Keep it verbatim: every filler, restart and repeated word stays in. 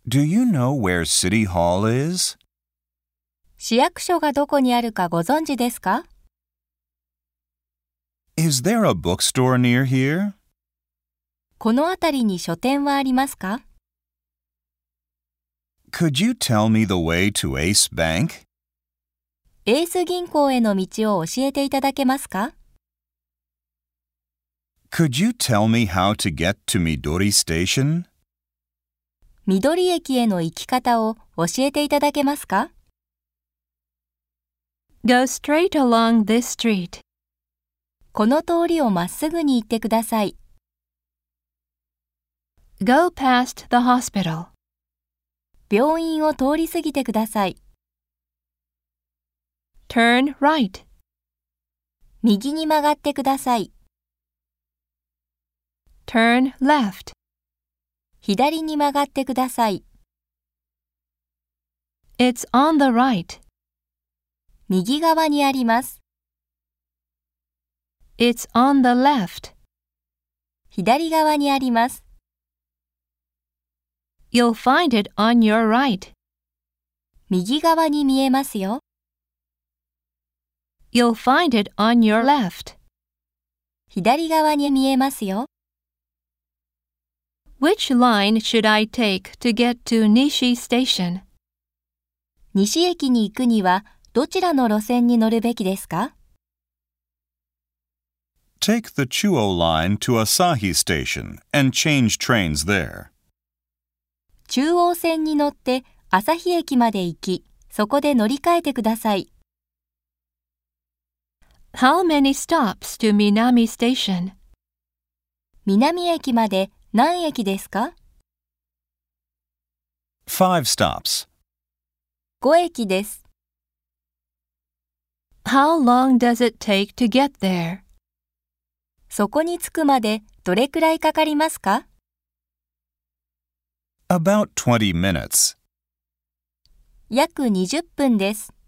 Do you know where City Hall is? 市役所がどこにあるかご存知ですか？ Is there a bookstore near here? この辺りに書店はありますか？ Could you tell me the way to Ace Bank? エース銀行への道を教えていただけますか？ Could you tell me how to get to Midori Station? 緑駅への行き方を教えていただけますか？ Go straight along this street. この通りをまっすぐに行ってください。 Go past the hospital. 病院を通り過ぎてください。 Turn right. 右に曲がってください。 Turn left. 左に曲がってください。 It's on the right. 右側にあります。 It's on the left. 左側にあります。 You'll find it on your right. 右側に見えますよ。 You'll find it on your left. 左側に見えますよ。 Which line should I take to get to Nishi Station? 西駅に行くにはどちらの路線に乗るべきですか？ Take the Chuo line to Asahi Station and change trains there. 中央線に乗って旭駅まで行き、そこで乗り換えてください。 How many stops to Minami Station? 南駅まで何駅ですか？ Five stops. ご駅です。 How long does it take to get there? そこに着くまでどれくらいかかりますか？ About twenty minutes. 約にじゅっぷんです。